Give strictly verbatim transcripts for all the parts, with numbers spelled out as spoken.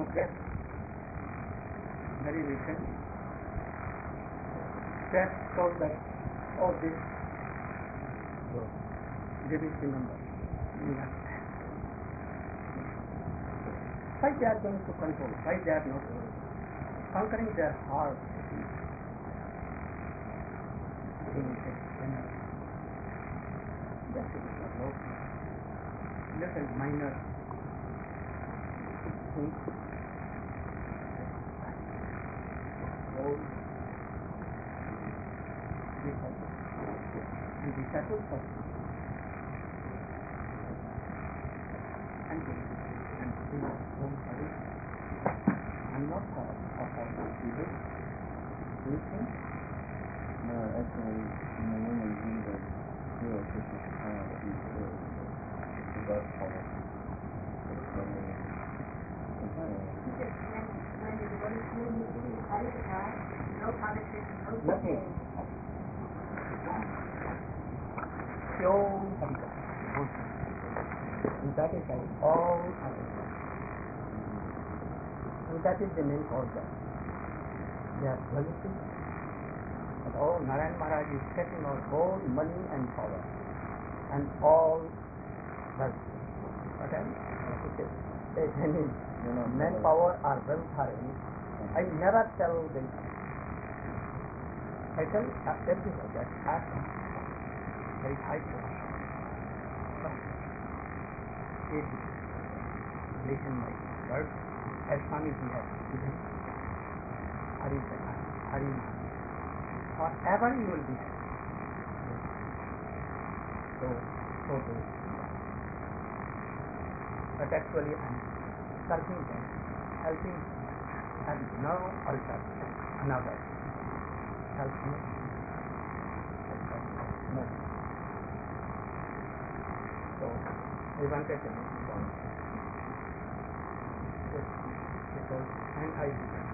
conquest, very recent. That shows that all this J B C number. Why they are going to control? Why they are not conquering their heart? That is a low, little minor thing. All and disciples of and and in own service and not for of our people. Do you think? No, actually, in the women read the zero Krishna Katana that he did, he does follow. It's very, it's very, when the devotee feels he is Harikatha, no politics, no nothing. Pure Harikatha. And that is like all Harikatha. And that is the main cause that they are duality. And all Narayan Maharaj is setting out all money and power and all wealth. What else? If any manpower or wealth or anything, I never tell them. I tell everyone that I am very high class. But it listen my word as long as you have given Hari Hari forever you will be happy. So so do it. But actually I am serving them, helping them, and no altar, another. Help me. No. So I wanted to make it on. Because and I began.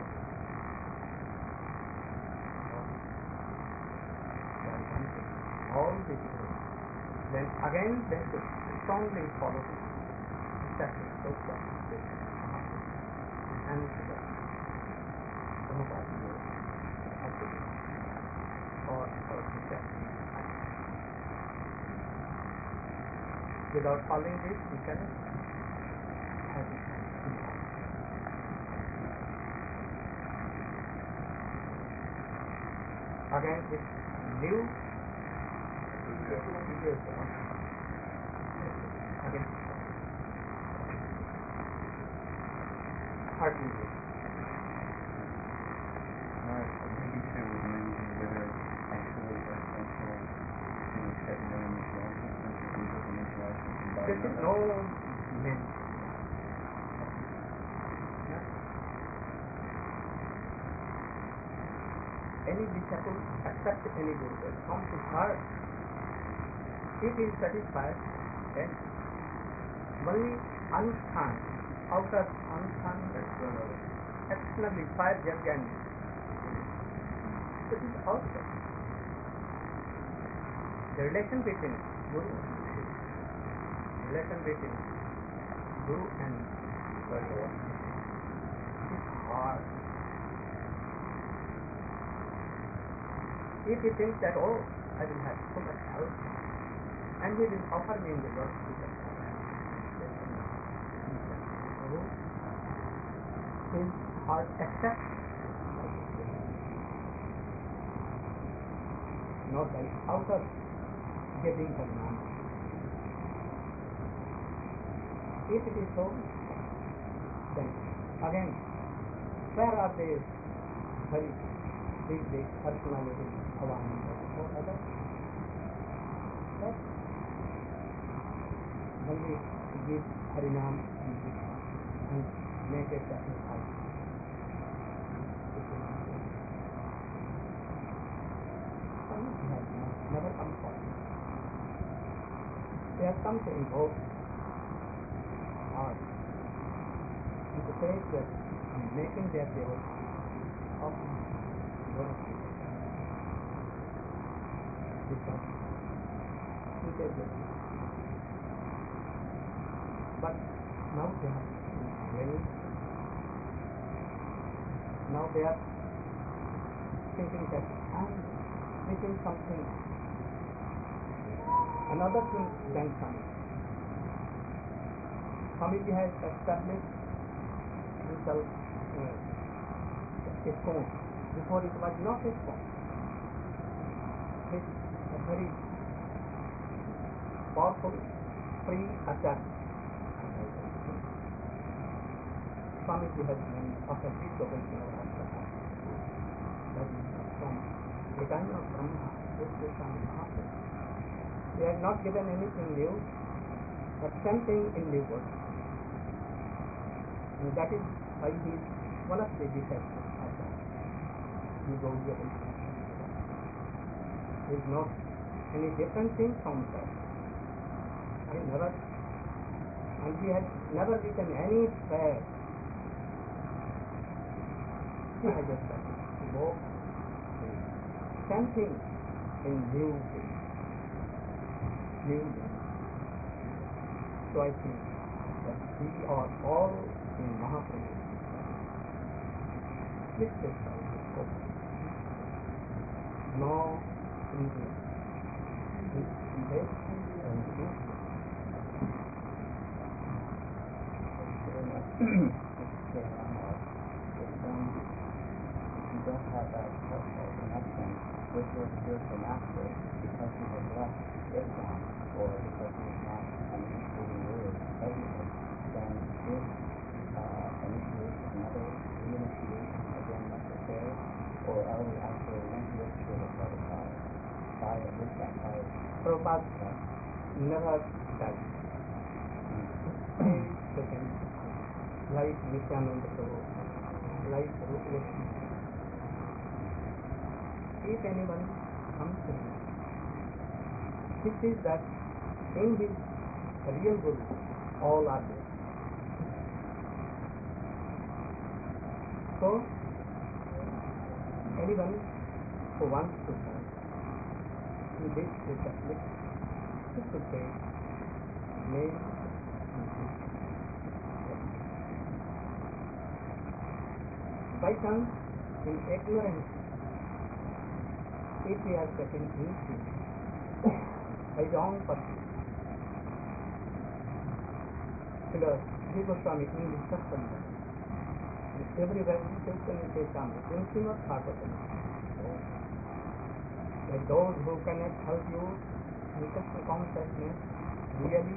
All the people. Then again they should strongly follow him. That is so that and nobody will have to or or that. Without following this, we cannot have it. Again, this new video. Again, hard video. This is no name. Any disciple accept any guru, come to her. If he is satisfied, then only Anushthan, outer Anushthan, externally fire Yajna. This is outside. The relation between Guru relation between Guru and Bhagavan is hard. If he thinks that, oh, I will have so much help, and he will offer me in the Lord's Puja, his heart accepts, not by outer giving the man. If it is so, then again, where are they very big, big personalities around or others? But only give Harinam and and make it satisfied. Never come for it. They have come to invoke art and to say that making their devotion of worship because it is it. But now they have very Now they are thinking that I am missing something. Another thing than Swami. Swamiji has established himself uh, ISKCON. Before it was not ISKCON. He's a very powerful free attack. Swamiji has been after disobeying our Ashram. That is from the time of Brahma, this is Swami Mahaprabhu. He has not given anything new, but something in new world. And that is why he is one of the disciples of that. He goes away from He is not any different thing from that. I never, and he has never written any prayer. He has just said, walk, something in new way. New way. So I think that we are all in Mahaprabhu. This is how it is spoken. No India. This and this. You don't have that personal connection with your spiritual master because you have left Islam or because you have not initiated word everything, then is uh, initiation another reinitiation again necessary, or are we actually reinitiated by the fire? Fire is that fire. Prabhupada never said. Second, like Nityananda Prabhu, like Rupa. If anyone comes to him, he sees that in his real Guru, all are there. So, anyone who wants to serve in this discipline, he should say, name by chance, in ignorance, if he has taken initiative by his own person, because Sri Goswami in his Satsanga, and everywhere he says in his Satsanga, Srimad Bhagavatam, that those who cannot help you in Krishna consciousness really,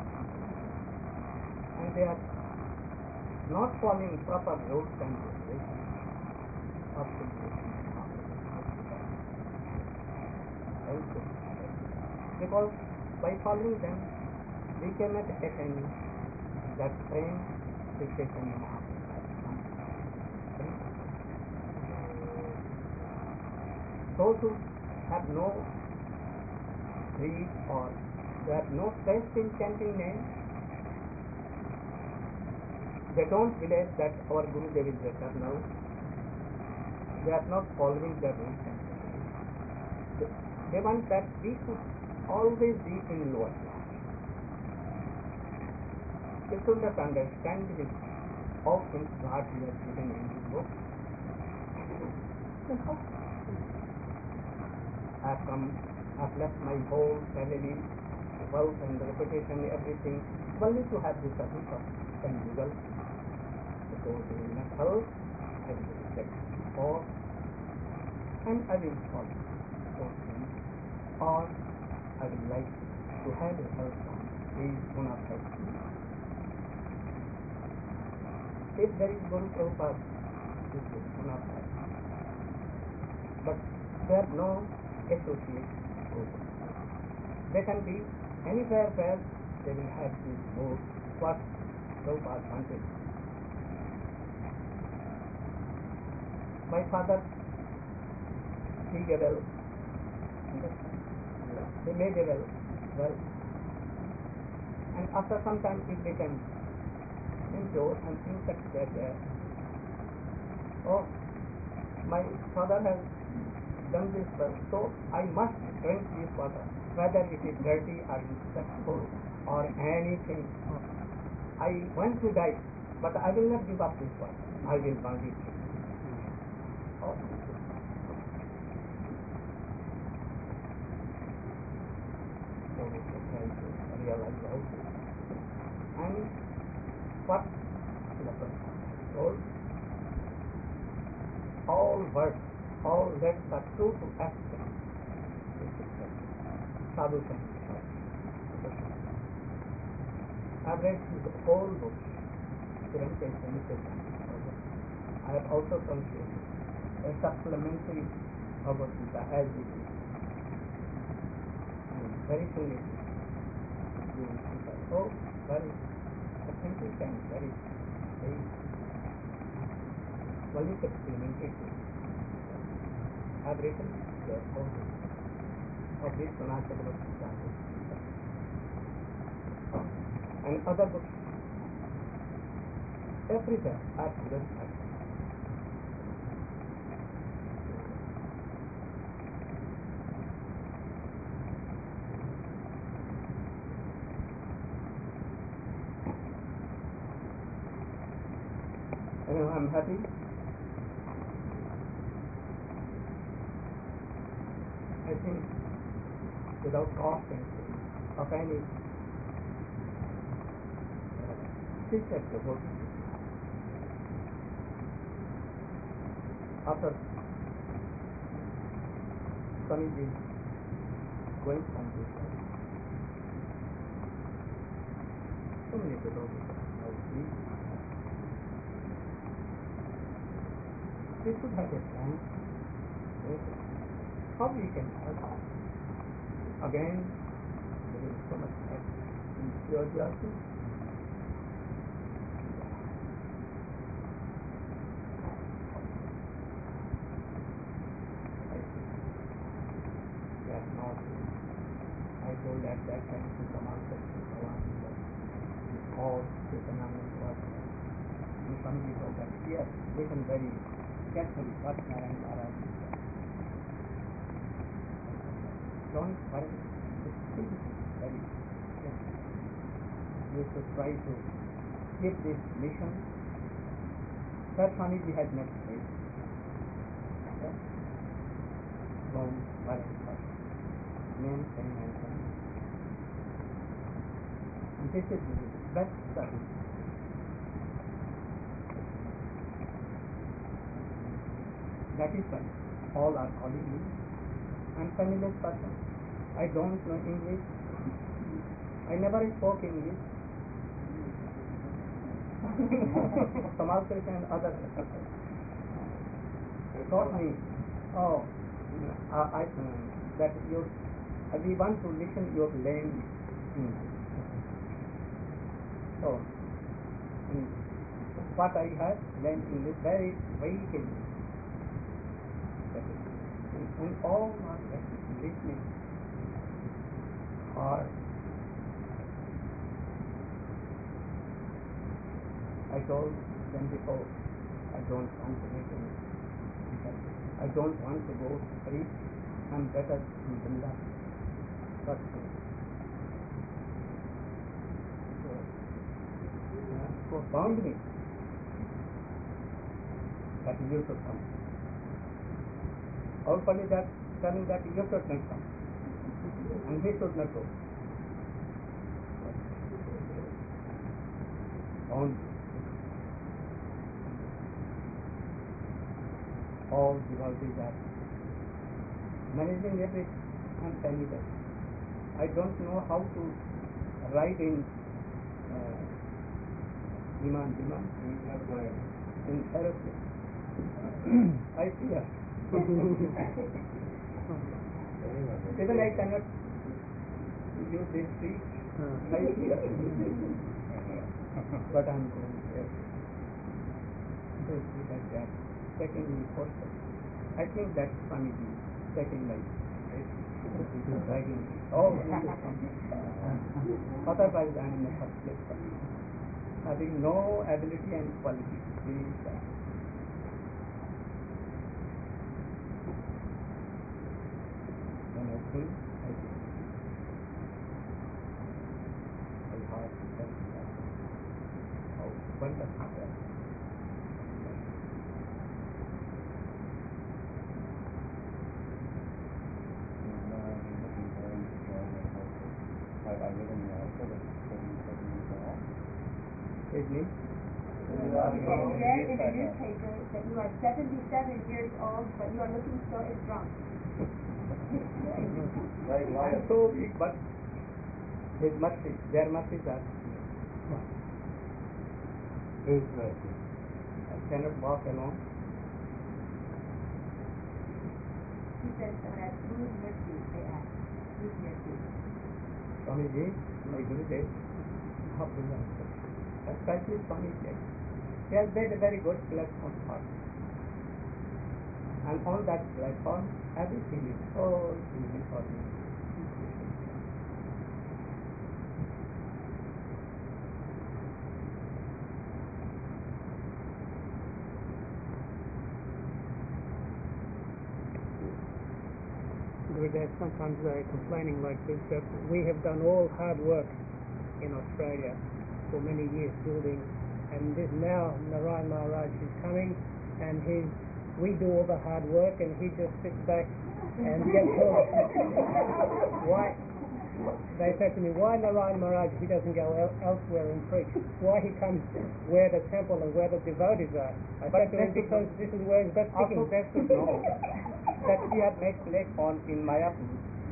and they are not following proper rules and regulations of the because by following them we cannot attain that prem which Chaitanya Mahaprabhu. Those who have no greed or they have no taste in chanting name, they don't believe that our Gurudev is eternal. They are not following the rules. They want that we should always be in lower class. They should not understand his all things what he has given in his book. I have come, I have left my whole family, wealth and reputation, everything, only to have the service of conjugal. So they will not help, I will reject all, and I will follow those things, or I would like to have a help from these one of them. If there is Guru Prabhupada, this is one of them. But there are no associates with it. They can be anywhere where they will have this mood, what Prabhupada wanted. My father, he gave well. He made a well, well. And after some time it became impure and insects were there. Oh, my father has done this well, so I must drink this water, whether it is dirty or insectful or anything. I want to die, but I will not give up this water. I will drink it. thought. So we should try to realize also. And what the person told, all words, all letters are true to action. Sadhu Shankar. I've read the whole book. I have also translated a supplementary Bhagavad Gita as it is. And very soon it you will see, oh, very authentic and very, very well supplemented. I have written the whole book of this Sanatana Bhagavad Gita and other books. Everywhere are given us. Anyway, I'm happy. I think without costing of any uh, secret devotee. After Swamiji going from this life, so many devotees now see. We should have a plan. How we can help? Again, there is so much enthusiasm. I told at that time to Kamal Sachin Bhavan all the phenomenon was and somebody told that yes, listen very carefully what Narayan Maharaj said. Don't worry, think very carefully. You should try to keep this mission. That Swamiji had never said. Don't worry. Men, ten, and ten. And this is the best service. That is why all are calling me. I am penniless person. I don't know English. I never spoke English. Samarthak and others taught me, oh, uh, I, uh, that your Uh, we want to listen your language. Hmm. So, hmm. what I have learned in this very weak English. And all are listening hard. I told them before, I don't want to make any. I don't want to go free. I'm better in Vrinda. But so, uh, so bound me that you should come. All Pali that telling that you should not come, and he should not go. Bound me. All devotees are managing everything and telling that. I don't know how to ride in uh, Viman, Viman, in aeroplane. I fear. Even I cannot use this feet. I fear. But I am going there. So like that. Taking me first. I think that's Swamiji taking my dragging all otherwise I am in a first place, having no ability and quality. Please, when I think, I think. My heart tells me how wonderful that is. evening. It said in the newspaper that you are seventy-seven years old, but you are looking so strong. I am so weak, but His mercy, their mercies are His mercy. I cannot walk alone. He said, that whose mercy they ask? Whose mercy? Swamiji, my Gurudev, how to answer? Especially Swamiji. He has made a very good platform for us. And on that platform, everything is so easy for me. Gurudev, sometimes they're complaining like this, that we have done all hard work in Australia for many years building, and this now Narayan Maharaj is coming, and he's, we do all the hard work, and he just sits back and gets all. Why? They said to me, why Narayan Maharaj, he doesn't go el- elsewhere and preach? Why he comes where the temple and where the devotees are? I said to him, because this is where he's best Also, sitting. they should know that we have made platform in Mayapur.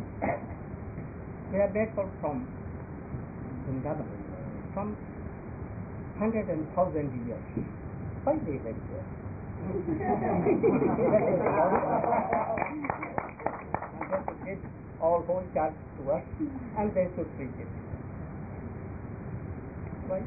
We have made for from Vrindavan, from hundred and thousand years. Why they went there? And they should give all whole charge to us, and they should preach it. Why?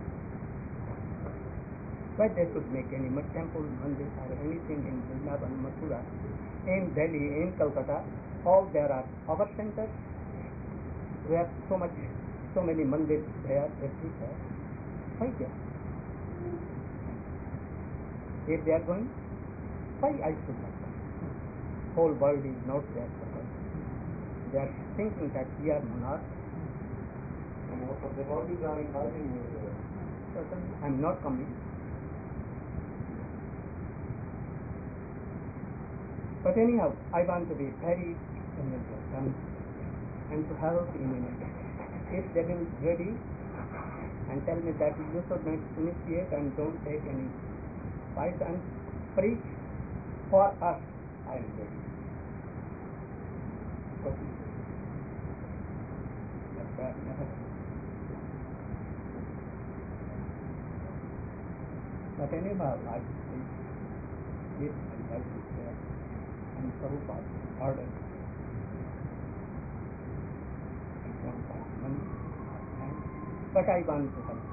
Why they should make any much temple, mandir, or anything in Vrindavan, Mathura, in Delhi, in Calcutta, all there are our centers. We have so much, so many mandirs there, everywhere. Why there? If they are going, why I should not go? Whole world is not there for us. They are thinking that we are monarchs. And also devotees are inviting you there. Certainly, I am not coming. But anyhow, I want to be very energetic and to help in India. If they will be ready and tell me that you should not initiate and don't take any advice and preach for us, I am ready. Okay. That's why I never. But anyhow, I think if my life is there and Prabhupada order, I don't want money, and, but I want to help.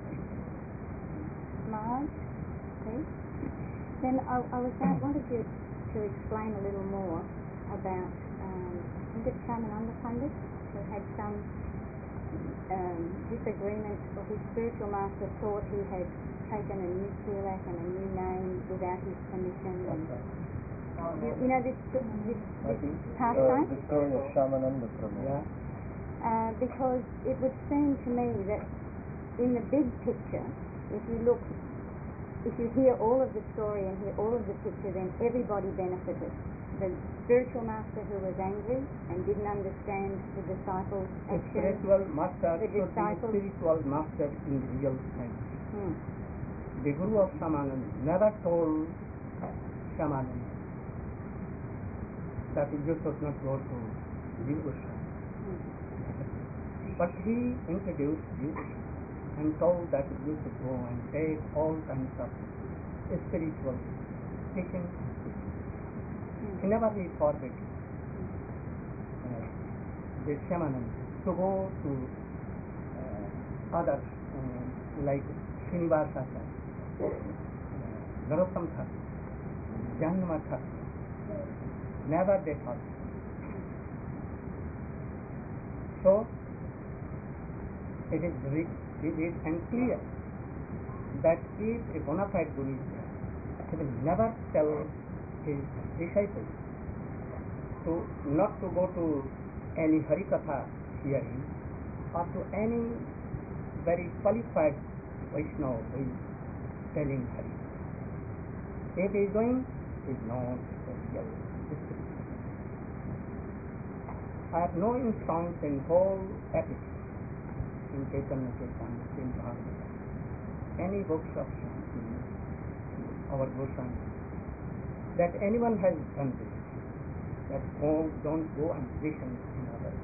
Maharaj, please. Then I, I was I wanted you to explain a little more about um, I think it's Shamananda Pandit, who had some um, disagreement, or his spiritual master thought he had taken a new tilak and a new name without his permission. And you, you know this this, this pastime? Uh, the story of Shamananda Prabhu. Yeah. Uh, because it would seem to me that in the big picture, if you look, if you hear all of the story and hear all of the picture, then everybody benefited. The spiritual master who was angry and didn't understand the disciples' The action. spiritual master The should be disciples- spiritual master in real sense. Hmm. The Guru of Shamananda never told Shamananda that you should not go to Jivusha. But he introduced Jivusha and told that you should go and take all kinds of spiritual teaching. He never he forbid uh, the Shamananda to go to uh, others uh, like Srinivasa Thakur, uh, Narottam Thakur, Janma Thakur. Never they thought. So it is re- it is and clear that if a bona fide Guru is there, he will never tell his disciples to not to go to any Harikatha hearing or to any very qualified Vaishnava who is telling Hari. If he is going, he is not the real spiritual. I have no instance in whole epic in Chaitanya Charitamrita, in Bhagavatam, any books of our Goswami that anyone has done this. That oh, don't go and listen in others.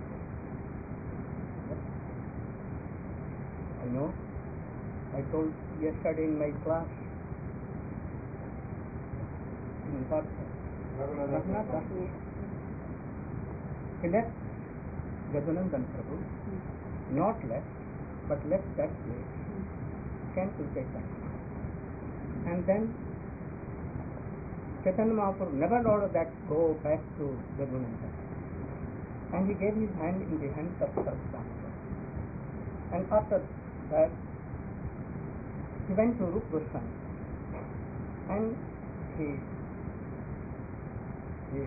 I know. I told yesterday in my class in what Raghunatha, he left Yadunandan Prabhu, not left, but left that place, came to Chaitanya. And then Chaitanya Mahaprabhu never ordered that go back to Yadunandan. And he gave his hand in the hands of Saraswati. And after that, he went to Rup Goswami and he, he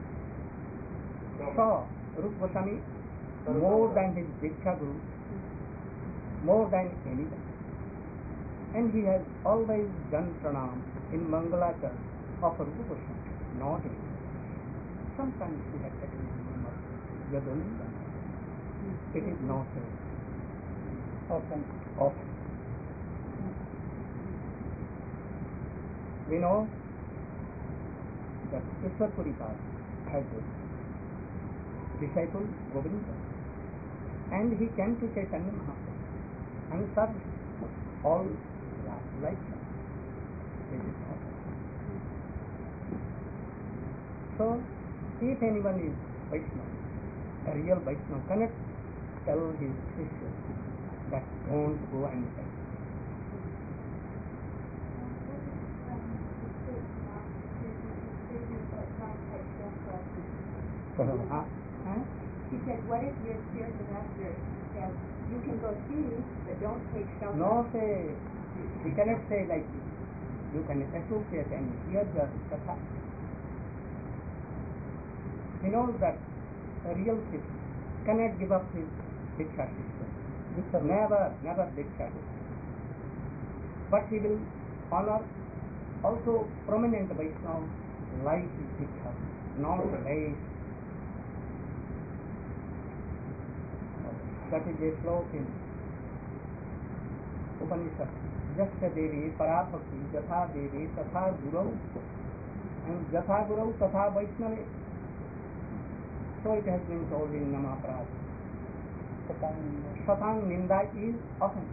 saw Rup Goswami more than his Diksha Guru, more than anyone. And he has always done pranam in Mangalachar of Rupa Goswami, not in. Sometimes he had taken the name of Yadunandan. It is not often. Often. We know that Ishwar Puripal has a disciple Govinda, and he came to Chaitanya Mahaprabhu and served all lifetime. This is not. So, if anyone is Vaishnava, a real Vaishnava, cannot tell his sister that don't go and die. Uh, huh? He said, what if your spiritual master says, you can go see, but don't take shelter? No, say, he cannot say like this. You can associate and hear the Katha. He knows that a real Christian cannot give up his Diksha system. Never, never Diksha system. But he will honor also prominent Vaishnava like his Diksha, not less. That is a sloka in Upanishad. Jasya Devi Parabhakti Jatha Devi Tatha Gurau, and Jatha Gurau Tatha Vaishnave. So it has been told in Namaprad. Satang Ninda is offense.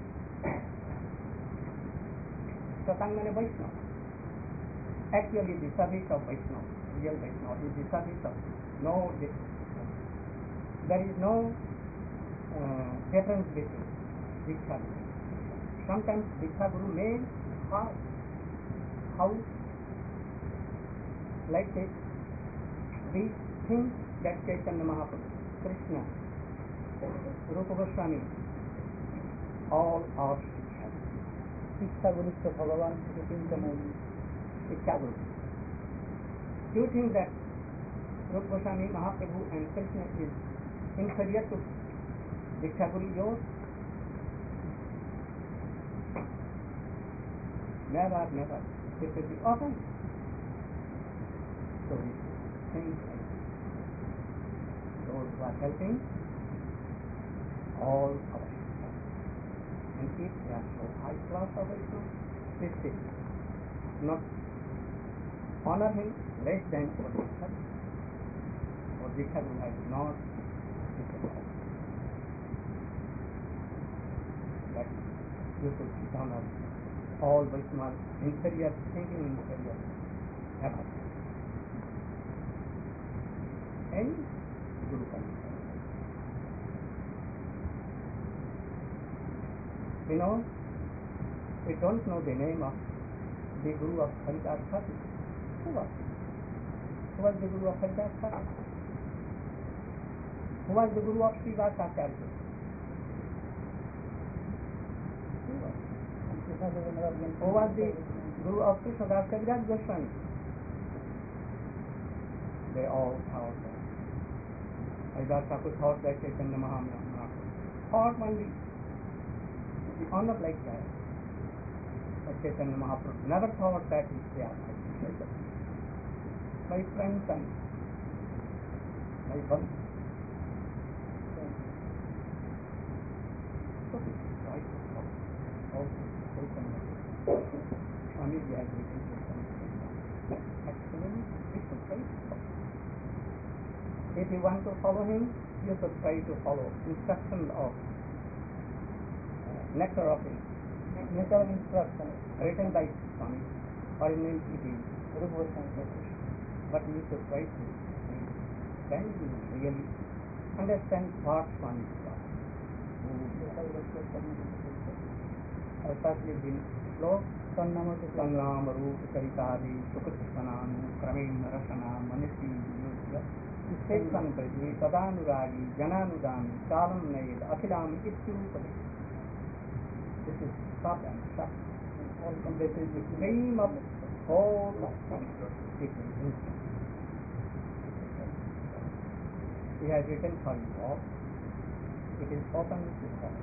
Satang means Vaishnava. Actually the service of Vaishnava, real Vaishnava, is the service of no difference. There is no Uh, difference between Diksha Guru. Sometimes Diksha Guru may hard. How? Like this, we think that Chaitanya Mahaprabhu, Krishna, Rupa Goswami, all are Diksha Guru. Diksha Guru is Bhagavan, Diksha Guru. Do you think that Rupa Goswami, Mahaprabhu and Krishna is inferior to Diksha Guru yours? Never, never. It will be often. So we think like those who are helping all our sisters. And if they are so high class of Vaishnava, this is not honor him less than for Diksha Guru. For Diksha Guru has not disappointed. That you should honor all Vaishnavas, inferior, thinking inferior, ever. Any Guru can. You know, we don't know the name of the Guru of Haridas Thakur. Who was he? Who was the Guru of Haridas Thakur? Who was the Guru of Srivasa Acharya? Who was the Guru of Krishnadas Kaviraj Goswami? They all thought that. Haridas Thakur thought that Chaitanya Mahaprabhu thought only the honor like that. But Chaitanya Mahaprabhu never thought that he is my friend son, my son. So this is right also Chaitanya Swami ji has written to some excellent, we should try to follow. If you want to follow him, you should try to follow instructions of uh, nectar of nectar of instruction written by Swami, or in it is but you should try to read. Then you will really understand what Swami is about. ऐसा दिन श्लोक संग्राम रूप चरितादि सुकृतनानु क्रमेण रसना मनसी योग्य station पृथ्वी तदानुरागी जनानुगामी कालम नयेद अखिलाम इत्युपदे. This is stop and stop. And this is the dream of all of people. He has written for you all. It is open to all.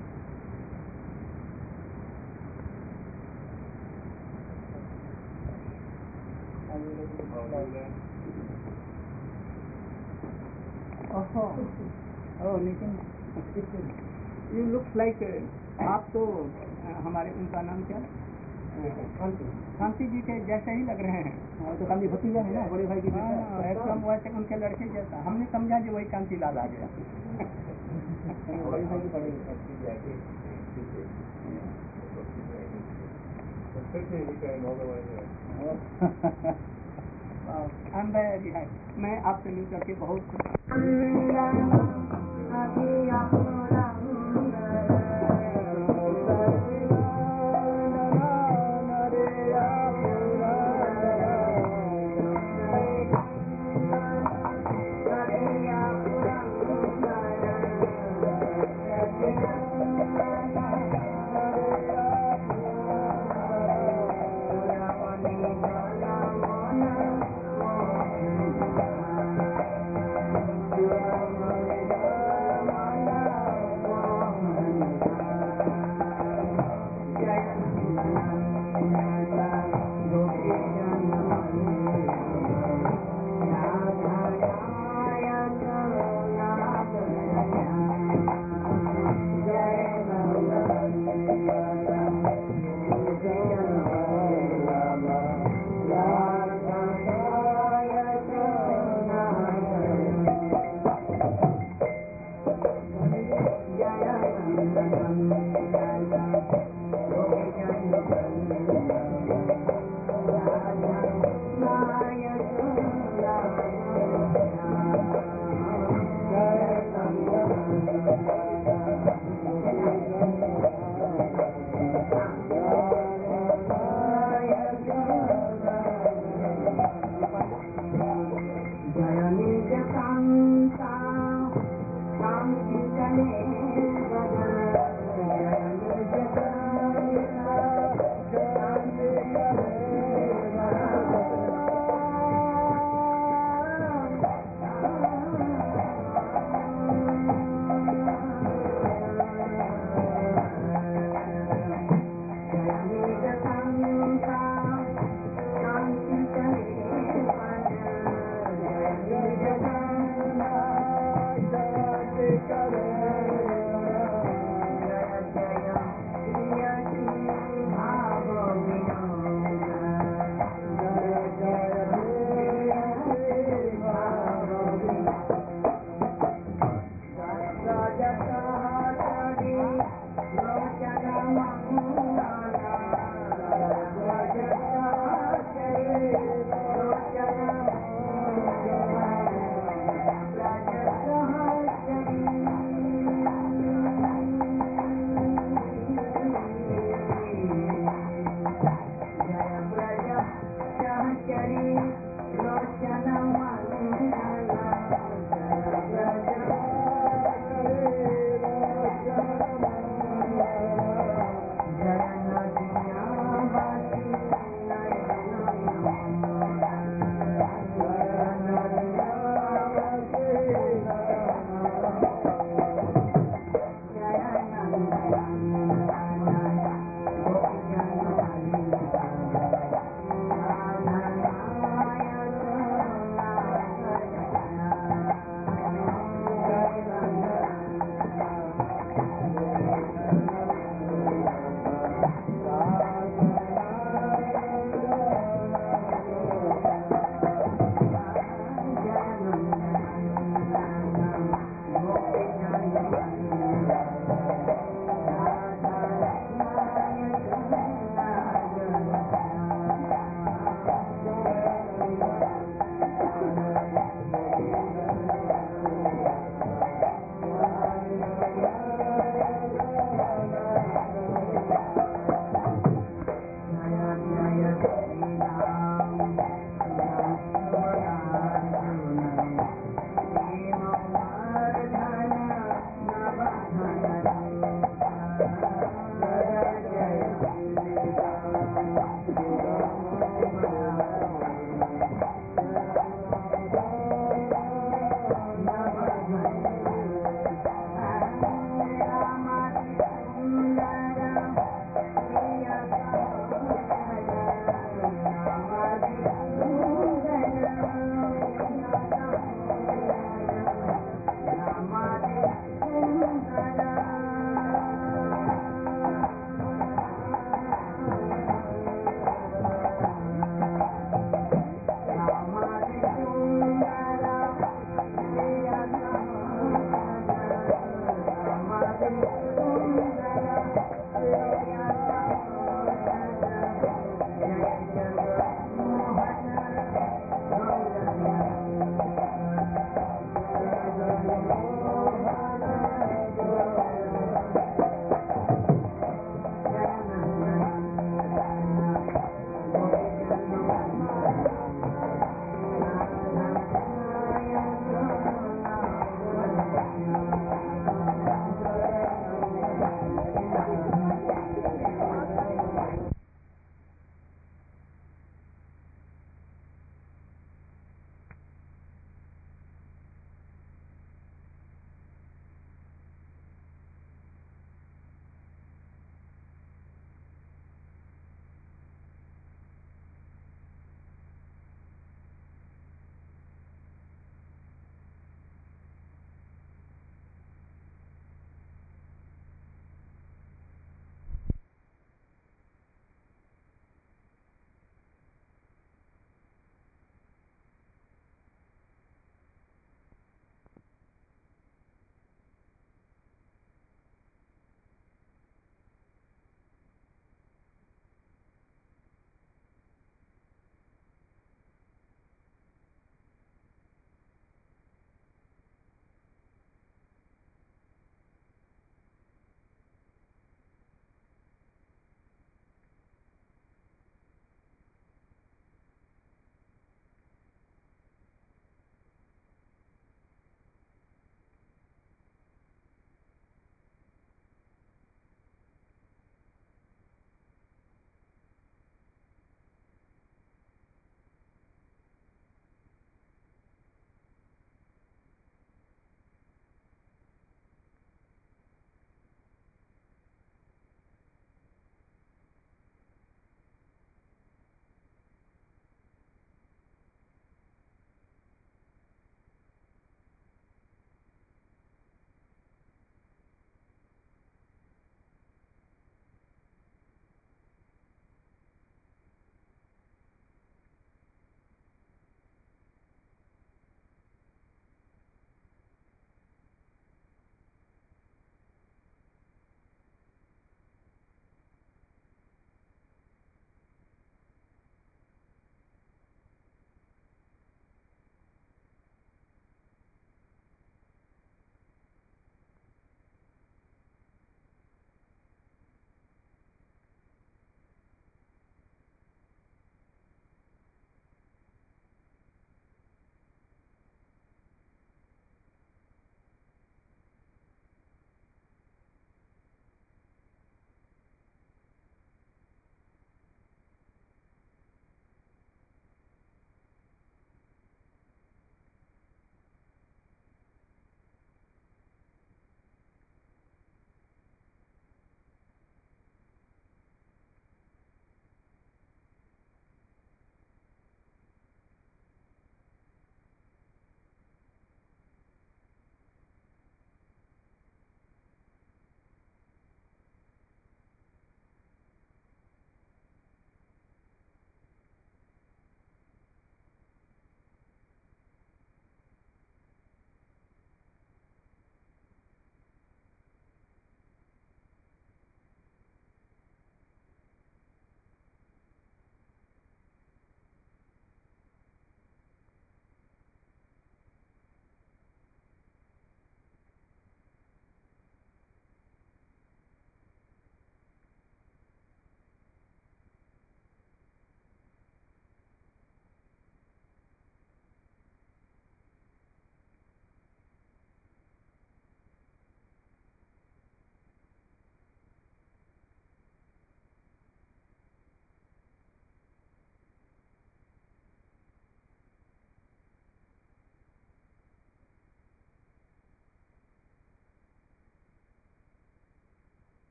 Oh, oh, लेकिन you look like आप तो हमारे उनका नाम क्या शांति जी के जैसे ही लग रहे हैं. तो कांति भतीजा है ना बड़े भाई की. एकदम वैसे उनके लड़के जैसा. हमने समझा कि वही कांति लाल आ गया. बड़े भाई की बड़े I'm very happy. मैं आपसे मिल करके बहुत